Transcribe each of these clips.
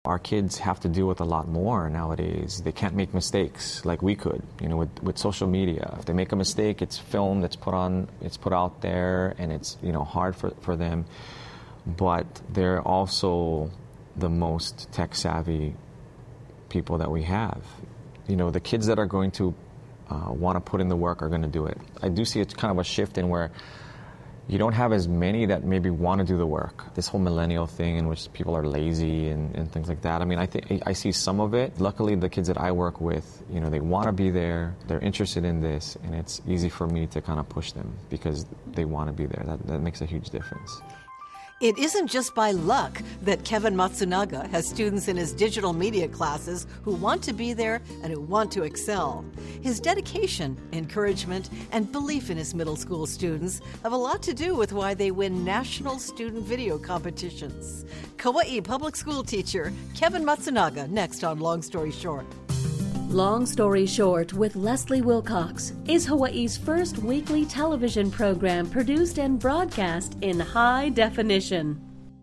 Our kids have to deal with a lot more nowadays. They can't make mistakes like we could, with social media. If they make a mistake, it's filmed, it's put out there, and it's, hard for them. But they're also the most tech-savvy people that we have. The kids that are going to want to put in the work are going to do it. I do see it's kind of a shift in where you don't have as many that maybe want to do the work. This whole millennial thing in which people are lazy and things like that. I mean, I think I see some of it. Luckily, the kids that I work with, they want to be there. They're interested in this, and it's easy for me to kind of push them because they want to be there. That makes a huge difference. It isn't just by luck that Kevin Matsunaga has students in his digital media classes who want to be there and who want to excel. His dedication, encouragement, and belief in his middle school students have a lot to do with why they win national student video competitions. Kauai public school teacher Kevin Matsunaga, next on Long Story Short. Long Story Short with Leslie Wilcox is Hawaii's first weekly television program produced and broadcast in high definition.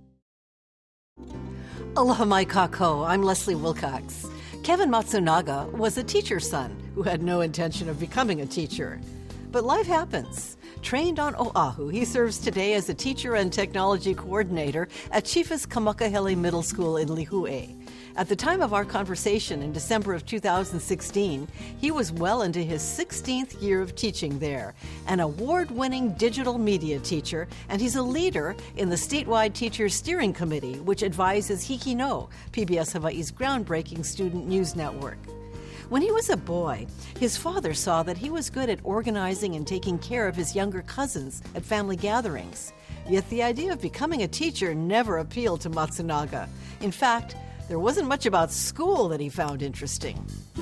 Aloha mai kako, I'm Leslie Wilcox. Kevin Matsunaga was a teacher's son who had no intention of becoming a teacher. But life happens. Trained on Oahu, he serves today as a teacher and technology coordinator at Chiefus Kamakahele Middle School in Lihue. At the time of our conversation in December of 2016, he was well into his 16th year of teaching there, an award-winning digital media teacher, and he's a leader in the statewide Teachers Steering Committee, which advises Hiki No, PBS Hawaii's groundbreaking student news network. When he was a boy, his father saw that he was good at organizing and taking care of his younger cousins at family gatherings. Yet the idea of becoming a teacher never appealed to Matsunaga. In fact, there wasn't much about school that he found interesting.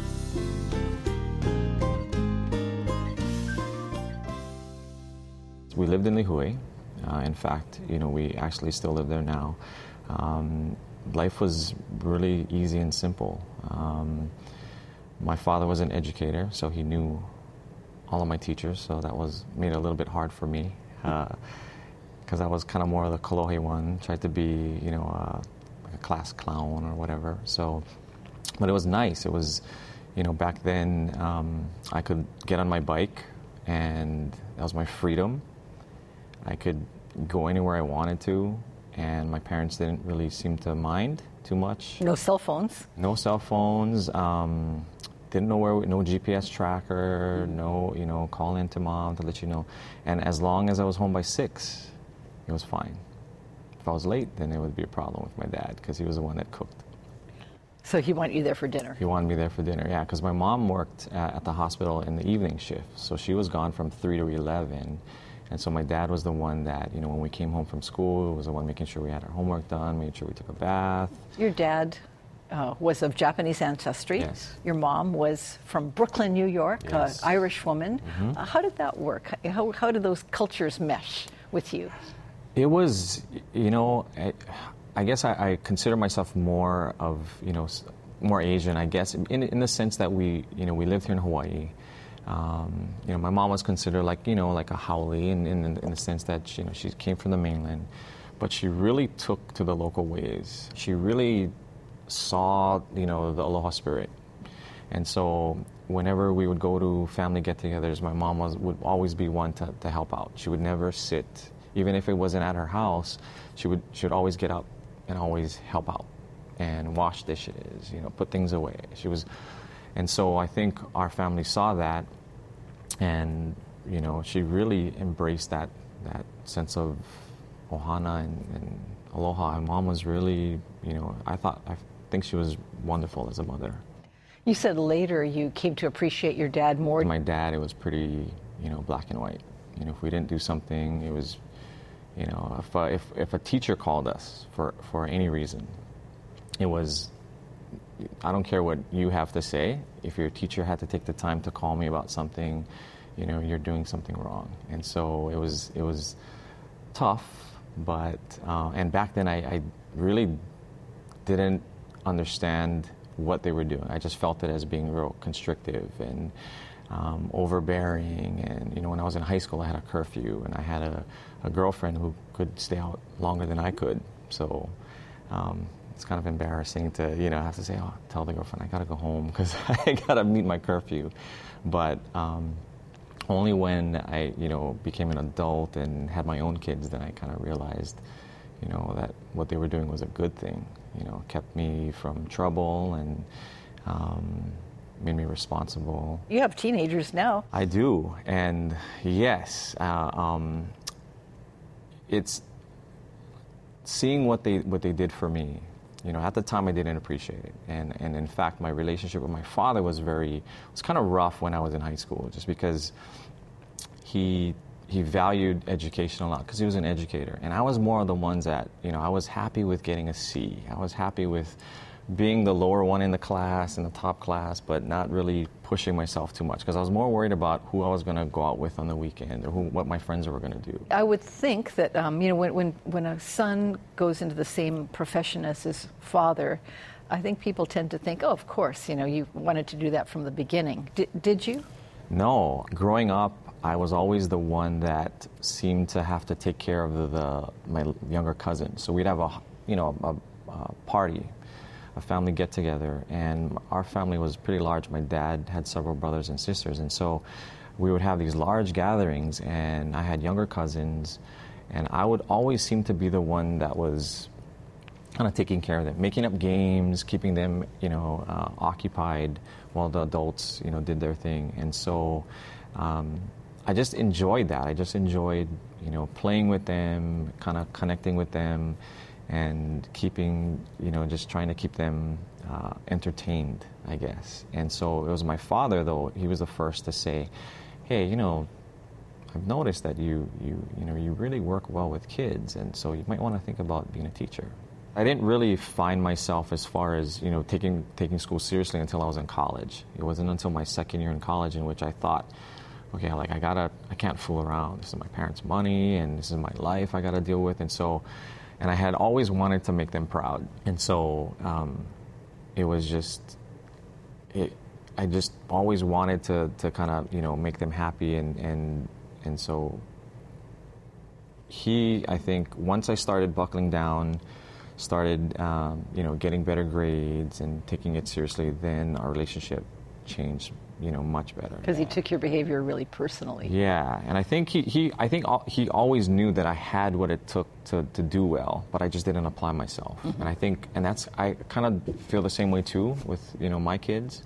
We lived in Lihue. In fact, we actually still live there now. Life was really easy and simple. My father was an educator, so he knew all of my teachers, so that made it a little bit hard for me because I was kind of more of the kolohe one, tried to be, a class clown or whatever. So, but it was nice. It was, back then I could get on my bike and that was my freedom. I could go anywhere I wanted to, and my parents didn't really seem to mind too much. No cell phones? No cell phones. Didn't know where, no GPS tracker, no, call in to mom to let you know. And as long as I was home by 6, it was fine. If I was late, then there would be a problem with my dad because he was the one that cooked. So he wanted you there for dinner? He wanted me there for dinner, yeah, because my mom worked at the hospital in the evening shift. So she was gone from 3 to 11. And so my dad was the one that, when we came home from school, was the one making sure we had our homework done, making sure we took a bath. Your dad was of Japanese ancestry. Yes. Your mom was from Brooklyn, New York, yes. Irish woman. Mm-hmm. How did that work? How did those cultures mesh with you? It was, I guess I consider myself more of, more Asian, I guess, in the sense that we lived here in Hawaii. My mom was considered like a haole in the sense that, she came from the mainland, but she really took to the local ways. She really saw, the aloha spirit. And so whenever we would go to family get-togethers, my mom would always be one to help out. She would never sit. Even if it wasn't at her house, she would always get up and always help out and wash dishes, put things away. And so I think our family saw that, and she really embraced that sense of ohana and aloha. My mom was really, I think she was wonderful as a mother. You said later you came to appreciate your dad more. My dad, it was pretty, black and white. If we didn't do something, it was, if a teacher called us for any reason, it was, I don't care what you have to say. If your teacher had to take the time to call me about something, you're doing something wrong. And so it was tough, but and back then I really didn't understand what they were doing. I just felt it as being real constrictive and overbearing. And when I was in high school, I had a curfew, and I had a girlfriend who could stay out longer than I could. So it's kind of embarrassing to, have to say, oh, tell the girlfriend I gotta go home because I gotta meet my curfew. But only when I, became an adult and had my own kids, then I kind of realized, that what they were doing was a good thing. Kept me from trouble and made me responsible. You have teenagers now. I do, and yes, it's seeing what they did for me. At the time I didn't appreciate it, and in fact my relationship with my father was kind of rough when I was in high school, just because he valued education a lot because he was an educator, and I was more of the ones that I was happy with getting a C. I was happy with being the lower one in the class, in the top class, but not really pushing myself too much because I was more worried about who I was going to go out with on the weekend or what my friends were going to do. I would think that when a son goes into the same profession as his father, I think people tend to think, oh, of course, you wanted to do that from the beginning. Did you? No. Growing up, I was always the one that seemed to have to take care of my younger cousin. So we'd have a party, a family get-together, and our family was pretty large. My dad had several brothers and sisters, and so we would have these large gatherings, and I had younger cousins, and I would always seem to be the one that was kind of taking care of them, making up games, keeping them, occupied while the adults, did their thing. And so I just enjoyed that. I just enjoyed, playing with them, kind of connecting with them, and keeping, just trying to keep them entertained, I guess. And so it was my father, though, he was the first to say, hey, I've noticed that you really work well with kids, and so you might want to think about being a teacher. I didn't really find myself as far as, taking school seriously until I was in college. It wasn't until my second year in college in which I thought, okay, I can't fool around. This is my parents' money, and this is my life I gotta deal with, and I had always wanted to make them proud. And so it was just, I just always wanted to kind of, make them happy. And so I think once I started buckling down, started, getting better grades and taking it seriously, then our relationship changed, much better. Because he took your behavior really personally. Yeah, and I think he always knew that I had what it took to do well, but I just didn't apply myself. Mm-hmm. And I kind of feel the same way too with my kids.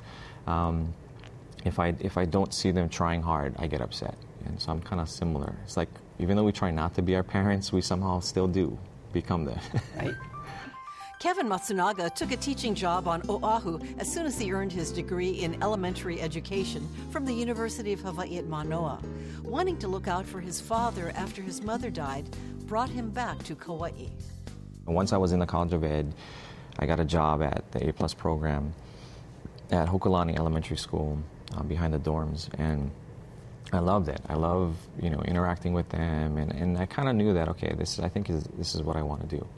If I don't see them trying hard, I get upset, and so I'm kind of similar. It's like even though we try not to be our parents, we somehow still do become them. Right. Kevin Matsunaga took a teaching job on Oahu as soon as he earned his degree in elementary education from the University of Hawaii at Manoa. Wanting to look out for his father after his mother died brought him back to Kauai. Once I was in the College of Ed, I got a job at the A+ program at Hokulani Elementary School behind the dorms, and I loved it. I love interacting with them, and I kind of knew that, okay, this is what I want to do.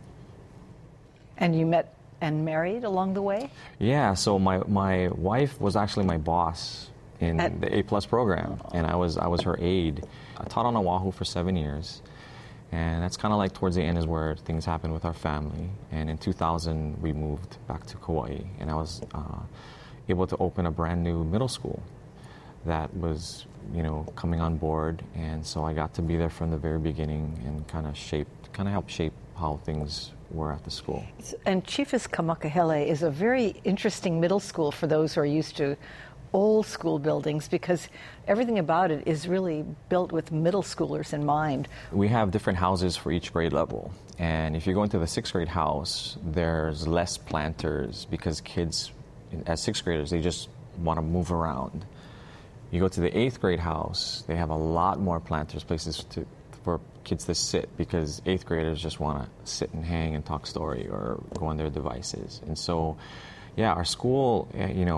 And you met and married along the way? Yeah, so my wife was actually my boss in the A+ program, and I was her aide. I taught on Oahu for 7 years, and that's kind of like towards the end is where things happened with our family. And in 2000, we moved back to Kauai, and I was able to open a brand new middle school that was, coming on board, and so I got to be there from the very beginning and kind of help shape how things were at the school. And Chiefus Kamakahele is a very interesting middle school for those who are used to old school buildings, because everything about it is really built with middle schoolers in mind. We have different houses for each grade level, and if you go into the 6th grade house, there's less planters because kids as 6th graders, they just want to move around. You go to the 8th grade house, they have a lot more planters, places for kids to sit, because 8th graders just want to sit and hang and talk story or go on their devices. And so, yeah, our school,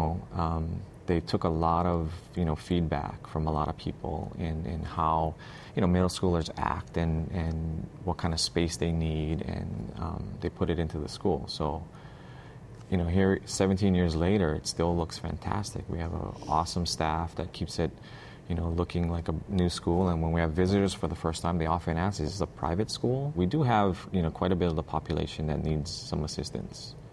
they took a lot of, feedback from a lot of people in how, middle schoolers act and what kind of space they need, and they put it into the school. So, here 17 years later, it still looks fantastic. We have an awesome staff that keeps it, looking like a new school. And when we have visitors for the first time, they often ask, is this a private school? We do have, quite a bit of the population that needs some assistance.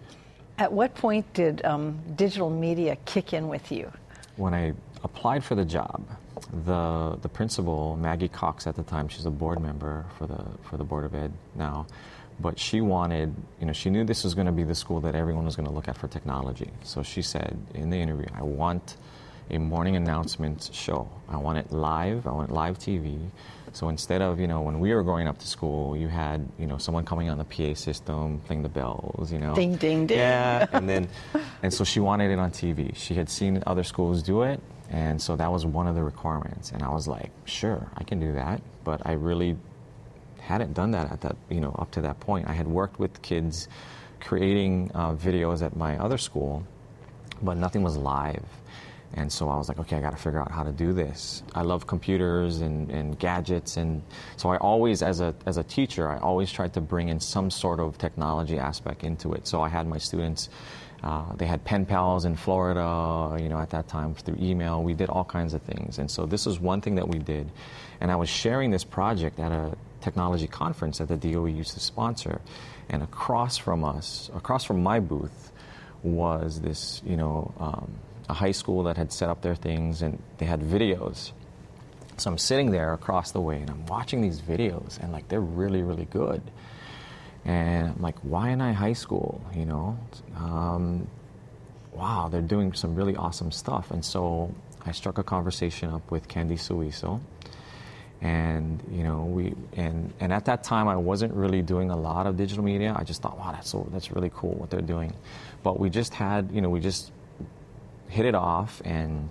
At what point did digital media kick in with you? When I applied for the job, the principal, Maggie Cox at the time, she's a board member for the Board of Ed now, but she wanted, she knew this was going to be the school that everyone was going to look at for technology. So she said in the interview, I want a morning announcements show. I want it live. I want live TV. So instead of, when we were growing up to school, you had, someone coming on the PA system, playing the bells, Ding, ding, ding. Yeah, and so she wanted it on TV. She had seen other schools do it, and so that was one of the requirements. And I was like, sure, I can do that. But I really hadn't done that at that, up to that point. I had worked with kids creating videos at my other school, but nothing was live. And so I was like, okay, I got to figure out how to do this. I love computers and gadgets, and so I always, as a teacher, I always tried to bring in some sort of technology aspect into it. So I had my students, they had pen pals in Florida, at that time through email. We did all kinds of things, and so this was one thing that we did. And I was sharing this project at a technology conference that the DOE used to sponsor, and across from my booth was this, a high school that had set up their things, and they had videos. So I'm sitting there across the way, and I'm watching these videos, and they're really, really good. And I'm like, Waianae High School, wow, they're doing some really awesome stuff. And so I struck a conversation up with Candy Suiso, and and at that time I wasn't really doing a lot of digital media. I just thought, wow, that's really cool what they're doing. But we just had, we just hit it off, and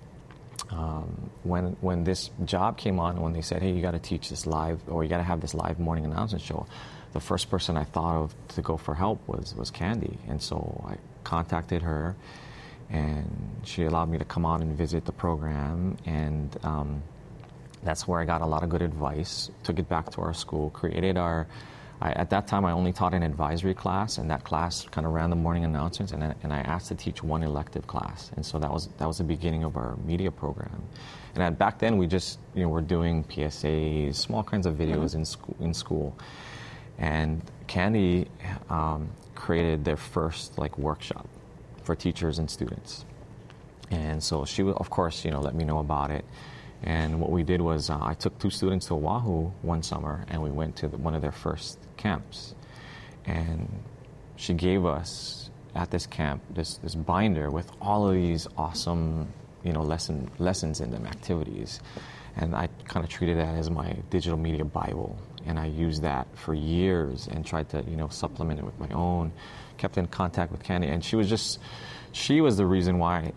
when this job came on, when they said, hey, you got to teach this live, or you got to have this live morning announcement show, the first person I thought of to go for help was Candy. And so I contacted her, and she allowed me to come on and visit the program, and that's where I got a lot of good advice, took it back to our school, created at that time, I only taught an advisory class, and that class kind of ran the morning announcements, and I asked to teach one elective class, and so that was the beginning of our media program. And back then, we just were doing PSAs, small kinds of videos in school, and Candy created their first workshop for teachers and students, and so she, of course, let me know about it. And what we did was I took 2 students to Oahu one summer, and we went to one of their first camps. And she gave us, at this camp, this binder with all of these awesome, lessons in them, activities. And I kind of treated that as my digital media Bible. And I used that for years and tried to, supplement it with my own. Kept in contact with Candy. And she was the reason why,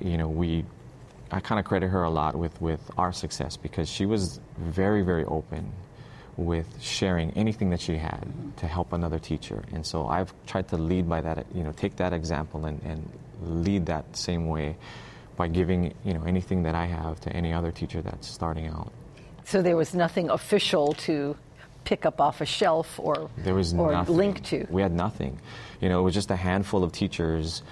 I kind of credit her a lot with our success, because she was very, very open with sharing anything that she had to help another teacher. And so I've tried to lead by that, take that example and lead that same way by giving, anything that I have to any other teacher that's starting out. So there was nothing official to pick up off a shelf or link to? We had nothing. It was just a handful of teachers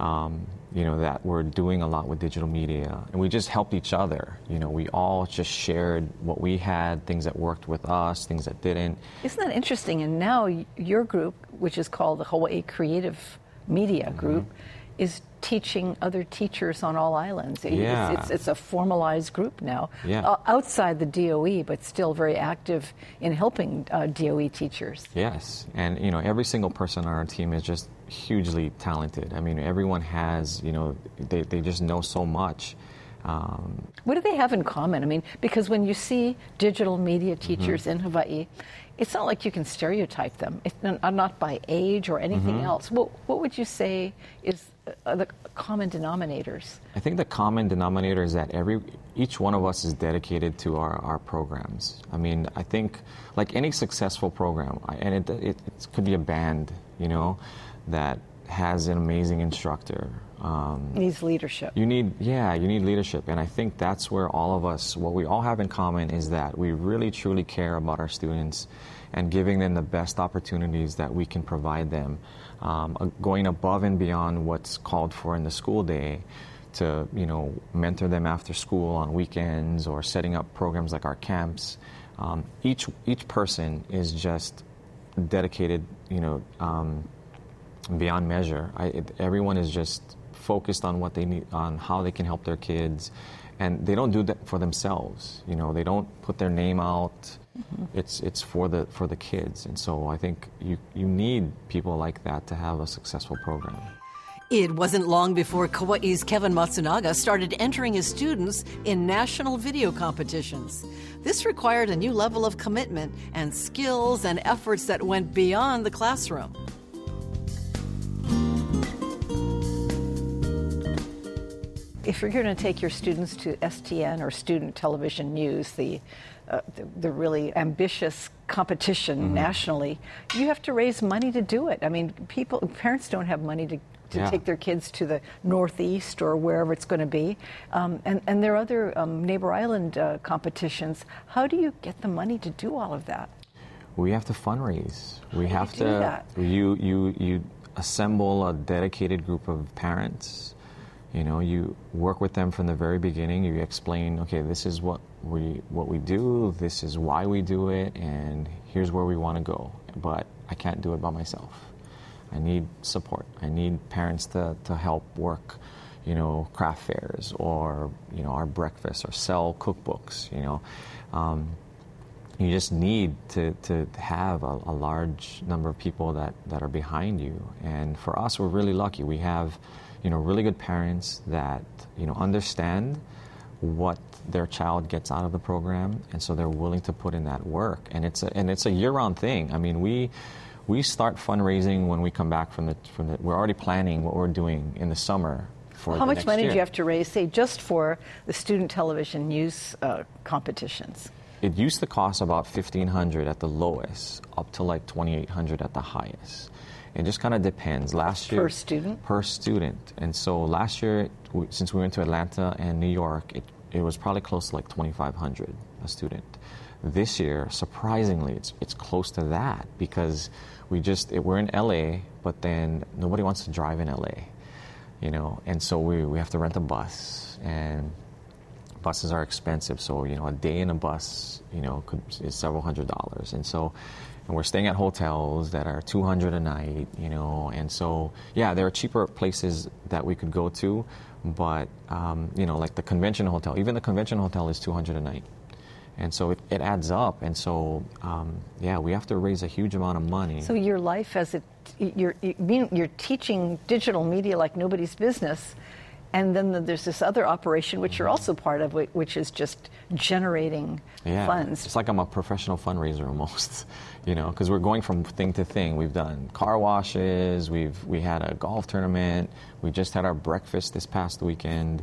that were doing a lot with digital media, and we just helped each other. We all just shared what we had, things that worked with us, things that didn't. Isn't that interesting? And now your group, which is called the Hawaii Creative Media Group, is teaching other teachers on all islands. Yeah. It's a formalized group now, yeah. Outside the DOE, but still very active in helping DOE teachers. Yes, and every single person on our team is just hugely talented. I mean, everyone has, they just know so much. What do they have in common? I mean, because when you see digital media teachers in Hawaii, it's not like you can stereotype them. It's not by age or anything else. What would you say is the common denominators? I think the common denominator is that each one of us is dedicated to our programs. I mean, I think like any successful program, and it could be a band, that has an amazing instructor. Needs leadership. You need leadership. And I think that's where all of us, what we all have in common is that we really truly care about our students and giving them the best opportunities that we can provide them, going above and beyond what's called for in the school day to, mentor them after school on weekends or setting up programs like our camps. Each person is just dedicated, beyond measure. Everyone is just focused on what they need, on how they can help their kids, and they don't do that for themselves. You know, they don't put their name out. It's for the kids, and so I think you need people like that to have a successful program. It wasn't long before Kauai's Kevin Matsunaga started entering his students in national video competitions. This required a new level of commitment and skills and efforts that went beyond the classroom. If you're going to take your students to STN or Student Television News, the really ambitious competition nationally, you have to raise money to do it. I mean, parents don't have money to take their kids to the Northeast or wherever it's going to be. And there are other neighbor island competitions. How do you get the money to do all of that? We have to fundraise. How do you do that? You assemble a dedicated group of parents. You know, you work with them from the very beginning. You explain, okay, this is what we do, this is why we do it, and here's where we want to go. But I can't do it by myself. I need support. I need parents to help work, you know, craft fairs or, you know, our breakfast or sell cookbooks, you know. You just need to have a large number of people that are behind you. And for us, we're really lucky. We have, you know, really good parents that, you know, understand what their child gets out of the program, and so they're willing to put in that work. And it's a year-round thing. I mean, we start fundraising when we come back from the. We're already planning what we're doing in the summer for How the much next money year. do you have to raise, say, just for the Student Television News competitions? It used to cost about $1,500 at the lowest, up to like $2,800 at the highest. It just kind of depends. Last year, Per student? Per student. And so last year, since we went to Atlanta and New York, it was probably close to like $2,500 a student. This year, surprisingly, it's close to that because we're in LA, but then nobody wants to drive in LA, you know, and so we have to rent a bus, and buses are expensive. So, you know, a day in a bus, you know, is several $100s, and we're staying at hotels that are $200 a night, you know, and so, yeah, there are cheaper places that we could go to, but, you know, like the convention hotel, even the convention hotel is $200 a night. And so it adds up. And so, yeah, we have to raise a huge amount of money. So your life you're teaching digital media like nobody's business, and then there's this other operation which you're also part of, which is just generating funds. It's like I'm a professional fundraiser almost, you know, because we're going from thing to thing. We've done car washes, we had a golf tournament, we just had our breakfast this past weekend,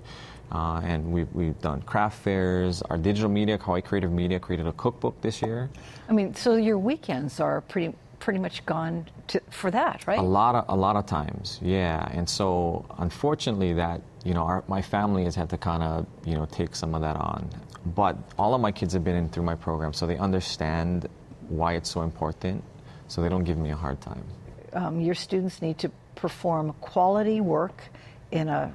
and we've done craft fairs. Our digital media, Kauai Creative Media, created a cookbook this year. I mean, so your weekends are pretty much gone for that, right? A lot of times, yeah. And so, unfortunately, that, you know, my family has had to kind of, you know, take some of that on. But all of my kids have been in through my program, so they understand why it's so important, so they don't give me a hard time. Your students need to perform quality work in a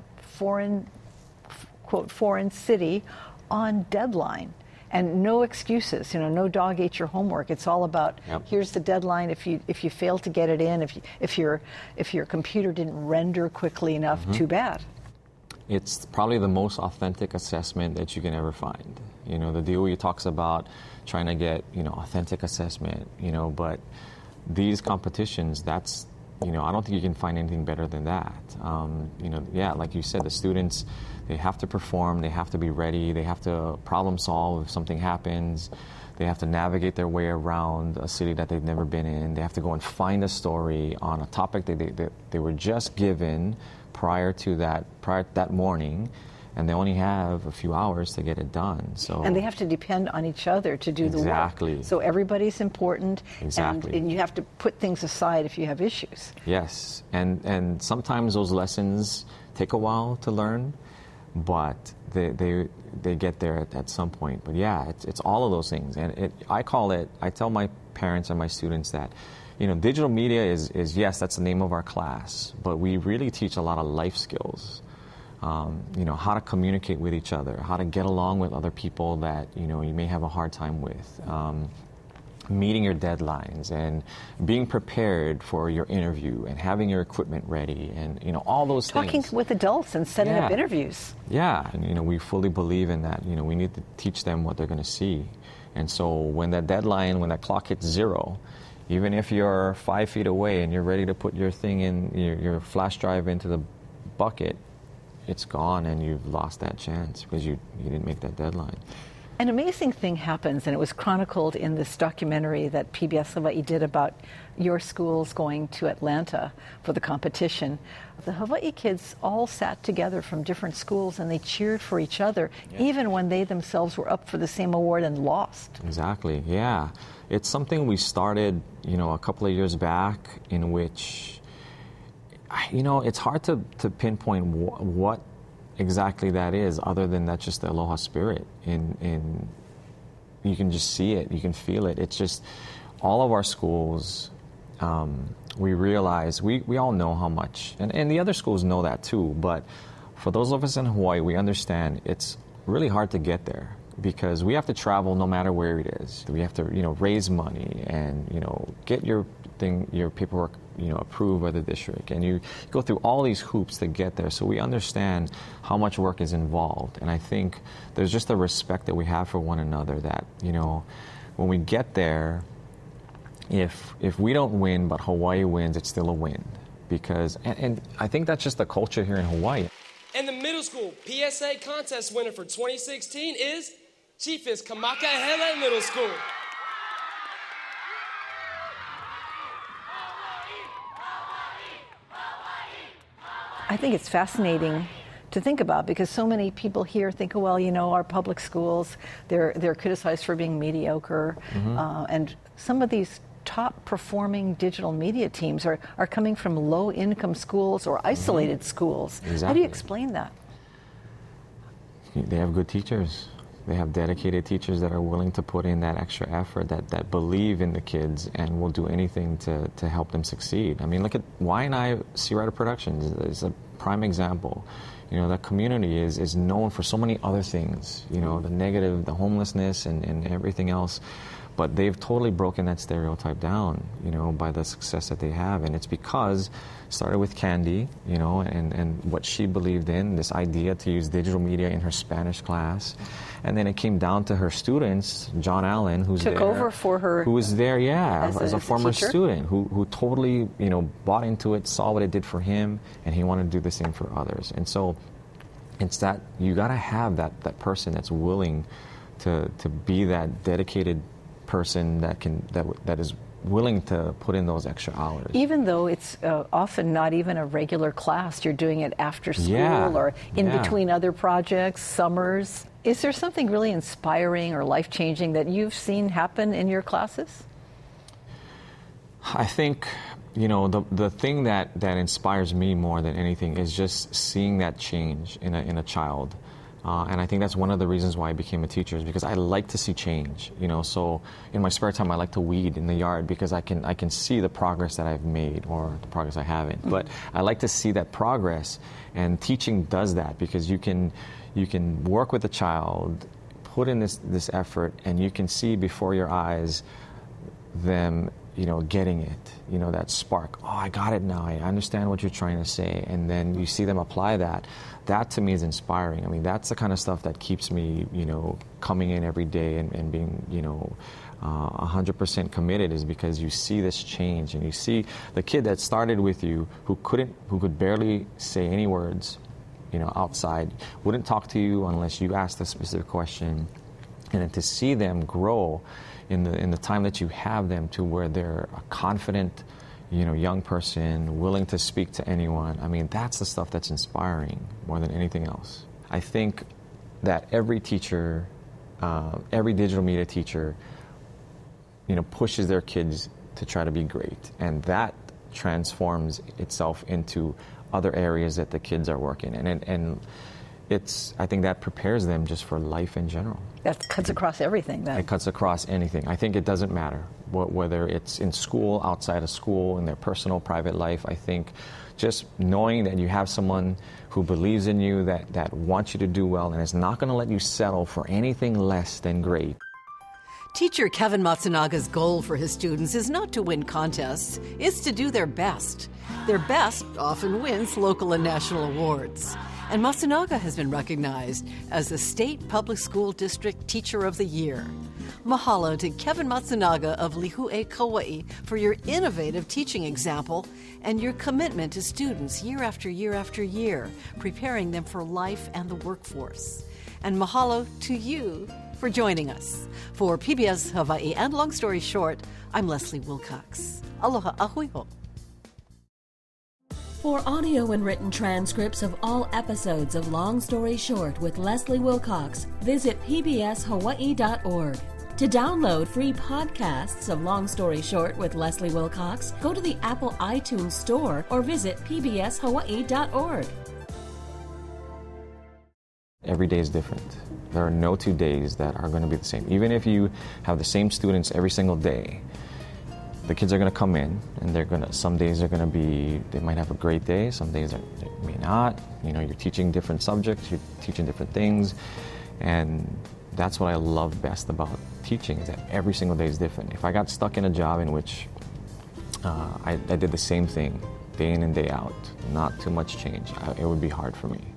quote, foreign city on deadline. And no excuses, you know, no dog ate your homework. It's all about, here's the deadline. If you fail to get it in, if your computer didn't render quickly enough, too bad. It's probably the most authentic assessment that you can ever find. You know, the DOE talks about trying to get, you know, authentic assessment, you know, but these competitions, that's, you know, I don't think you can find anything better than that. You know, yeah, like you said, the students, they have to perform, they have to be ready, they have to problem solve if something happens, they have to navigate their way around a city that they've never been in, they have to go and find a story on a topic that they were just given prior to that morning, and they only have a few hours to get it done. So, and they have to depend on each other to do the work. Exactly. So everybody's important, Exactly. and you have to put things aside if you have issues. Yes, and sometimes those lessons take a while to learn, but they get there at some point. But yeah, it's all of those things, and I tell my parents and my students that, you know, digital media is yes, that's the name of our class, but we really teach a lot of life skills. You know, how to communicate with each other, how to get along with other people that, you know, you may have a hard time with. meeting your deadlines and being prepared for your interview and having your equipment ready and, all those things. Talking with adults and setting up interviews. Yeah, and, we fully believe in that. We need to teach them what they're going to see. And so when that deadline, when that clock hits 0, even if you're 5 feet away and you're ready to put your thing in, your flash drive into the bucket, it's gone and you've lost that chance because you didn't make that deadline. An amazing thing happens, and it was chronicled in this documentary that PBS Hawaii did about your schools going to Atlanta for the competition. The Hawaii kids all sat together from different schools and they cheered for each other, even when they themselves were up for the same award and lost. Exactly, yeah. It's something we started, a couple of years back, in which, it's hard to pinpoint what exactly that is, other than that's just the aloha spirit. In you can just see it, you can feel it. It's just all of our schools. We realize we all know how much, and the other schools know that too. But for those of us in Hawaii, we understand it's really hard to get there because we have to travel no matter where it is. We have to raise money and get your paperwork approved by the district, and you go through all these hoops to get there. So we understand how much work is involved, and I think there's just a respect that we have for one another that when we get there, if we don't win but Hawaii wins, it's still a win, because and I think that's just the culture here in Hawaii. And the middle school PSA contest winner for 2016 is Chiefest Kamakahele Middle School. I think it's fascinating to think about because so many people here think, well, our public schools, they're criticized for being mediocre, and some of these top performing digital media teams are coming from low income schools or isolated schools. Exactly. How do you explain that? They have good teachers. They have dedicated teachers that are willing to put in that extra effort, that believe in the kids and will do anything to help them succeed. I mean, look at Waianae Sea Rider Productions is a prime example. That community is known for so many other things, the negative, the homelessness and everything else. But they've totally broken that stereotype down, by the success that they have. And it's because it started with Candy, and what she believed in, this idea to use digital media in her Spanish class. And then it came down to her students, John Allen, who took over for her. Who was there, as a former teacher? student, who totally, bought into it, saw what it did for him, and he wanted to do the same for others. And so it's that you got to have that person that's willing to be that dedicated person that is willing to put in those extra hours. Even though it's often not even a regular class, you're doing it after school or in between other projects, summers. Is there something really inspiring or life-changing that you've seen happen in your classes? I think, the thing that inspires me more than anything is just seeing that change in a child. And I think that's one of the reasons why I became a teacher, is because I like to see change. So in my spare time, I like to weed in the yard because I can see the progress that I've made or the progress I haven't. Mm-hmm. But I like to see that progress, and teaching does that because you can work with a child, put in this effort, and you can see before your eyes them getting it, that spark. Oh, I got it now. I understand what you're trying to say. And then you see them apply that. That to me is inspiring. I mean, that's the kind of stuff that keeps me, coming in every day and being, 100% committed, is because you see this change and you see the kid that started with you who could barely say any words, outside, wouldn't talk to you unless you asked a specific question. And then to see them grow in the time that you have them to where they're a confident, young person, willing to speak to anyone. I mean, that's the stuff that's inspiring more than anything else. I think that every teacher, every digital media teacher, pushes their kids to try to be great. And that transforms itself into other areas that the kids are working in. And I think that prepares them just for life in general. That cuts across everything, then. It cuts across anything. I think it doesn't matter whether it's in school, outside of school, in their personal, private life. I think just knowing that you have someone who believes in you, that wants you to do well, and is not going to let you settle for anything less than great. Teacher Kevin Matsunaga's goal for his students is not to win contests, it's to do their best. Their best often wins local and national awards. And Matsunaga has been recognized as the State Public School District Teacher of the Year. Mahalo to Kevin Matsunaga of Lihue, Kauai for your innovative teaching example and your commitment to students year after year after year, preparing them for life and the workforce. And mahalo to you for joining us. For PBS Hawaii and Long Story Short, I'm Leslie Wilcox. Aloha ahui ho. For audio and written transcripts of all episodes of Long Story Short with Leslie Wilcox, visit pbshawaii.org. To download free podcasts of Long Story Short with Leslie Wilcox, go to the Apple iTunes Store or visit pbshawaii.org. Every day is different. There are no 2 days that are going to be the same. Even if you have the same students every single day, the kids are going to come in and some days they might have a great day, some days they may not. You're teaching different subjects, you're teaching different things, and that's what I love best about teaching, is that every single day is different. If I got stuck in a job in which I did the same thing day in and day out, not too much change, it would be hard for me.